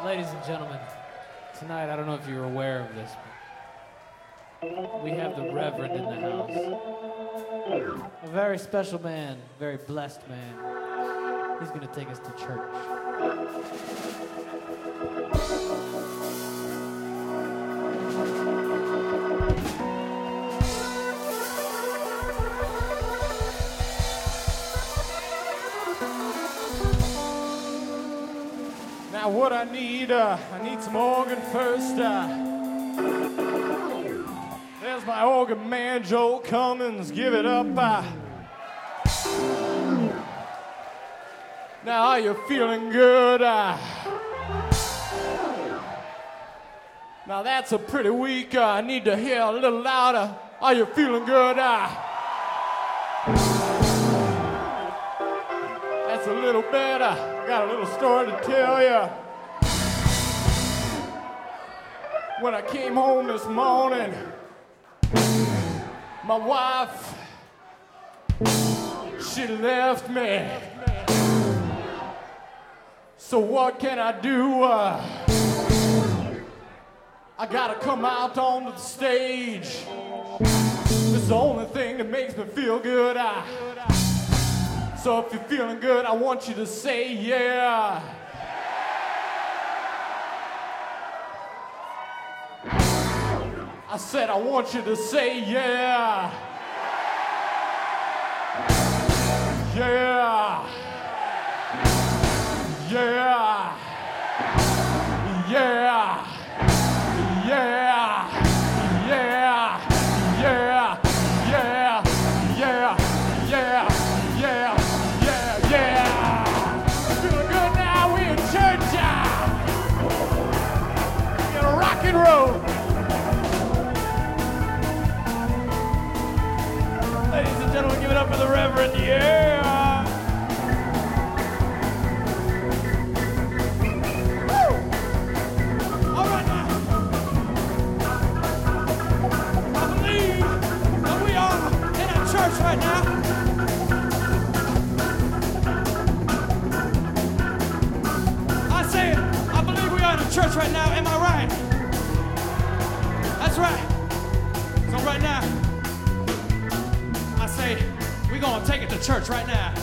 Ladies and gentlemen, tonight, I don't know if you're aware of this, but we have the Reverend in the house. A very special man, very blessed man. He's going to take us to church. Now what I need some organ first. There's my organ man, Joel Cummins. Give it up. Now are you feeling good? Now that's a pretty weak. I need to hear a little louder. Are you feeling good? That's a little better. I got a little story to tell you. When I came home this morning, my wife, she left me. So what can I do? I gotta come out onto the stage. This is the only thing that makes me feel good. So if you're feeling good, I want you to say yeah. I said I want you to say yeah. Yeah. Yeah. Yeah. Yeah. Yeah. Yeah. Yeah. Yeah. Yeah. Yeah. Yeah. Feeling good now, we in church. In a rock and roll. Ladies and gentlemen, give it up for the Reverend, yeah! Woo! All right now. I believe that we are in a church right now. I say it, I believe we are in a church right now, am I right? That's right. So right now, we're gonna take it to church right now.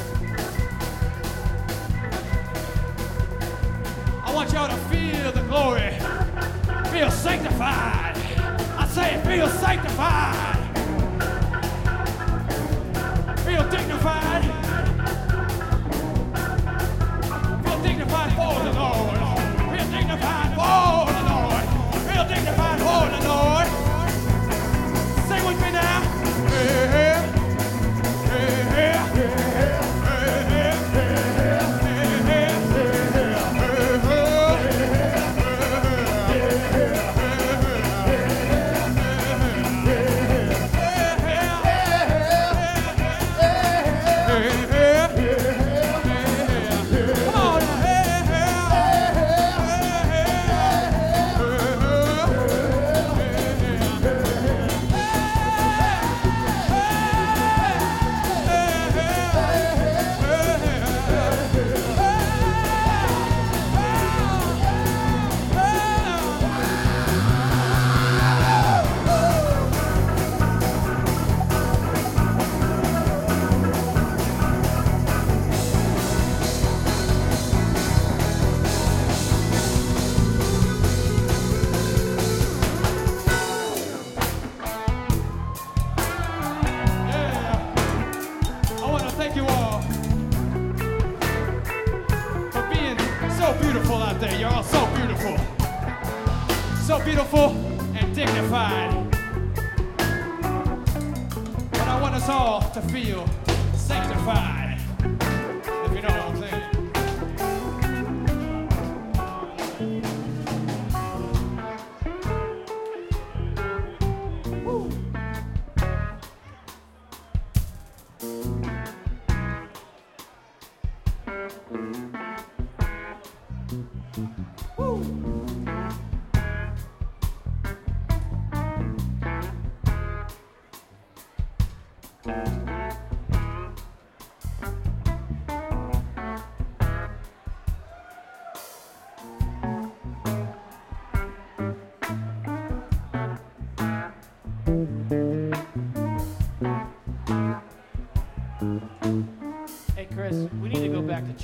I want y'all to feel the glory. Feel sanctified. I say feel sanctified. Feel dignified. Feel dignified for the Lord. Feel dignified for the Lord. Feel dignified for the Lord. Sing with me now. Hey, hey.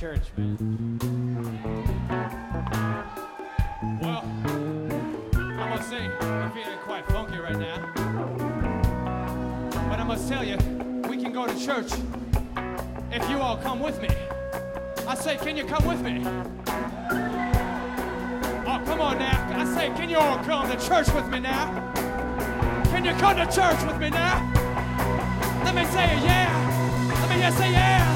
church, man. Well, I must say, I'm feeling quite funky right now. But I must tell you, we can go to church if you all come with me. I say, can you come with me? Oh, come on now. I say, can you all come to church with me now? Can you come to church with me now? Let me say it, yeah. Let me just say yeah.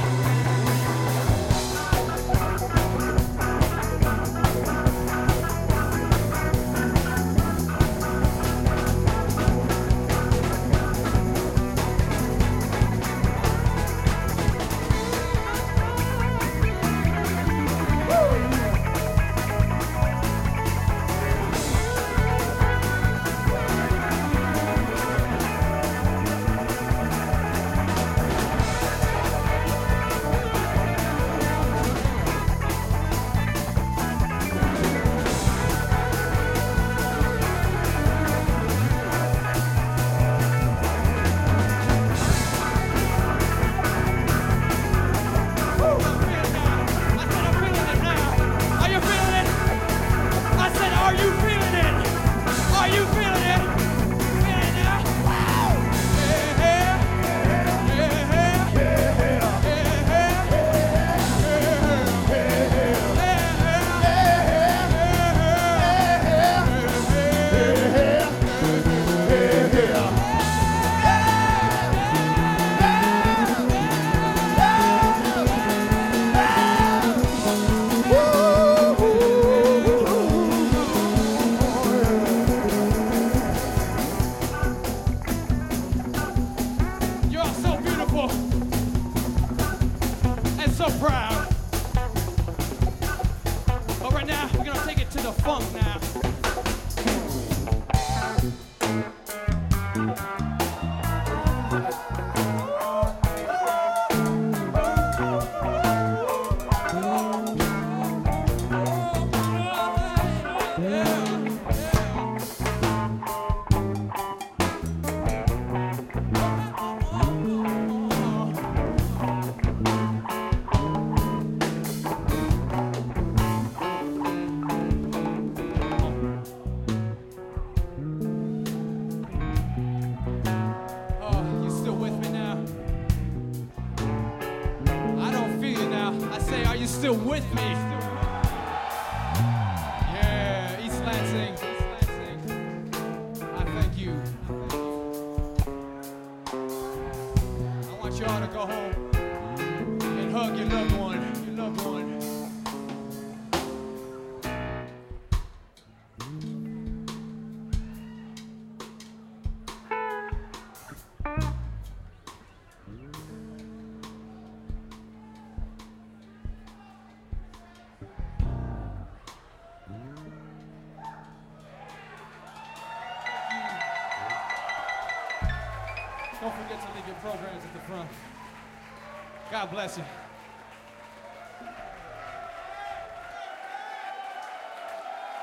Still with me. Yeah, East Lansing. I thank you. I want you all to go home and hug your loved one. Your loved one. Don't forget to leave your programs at the front. God bless you.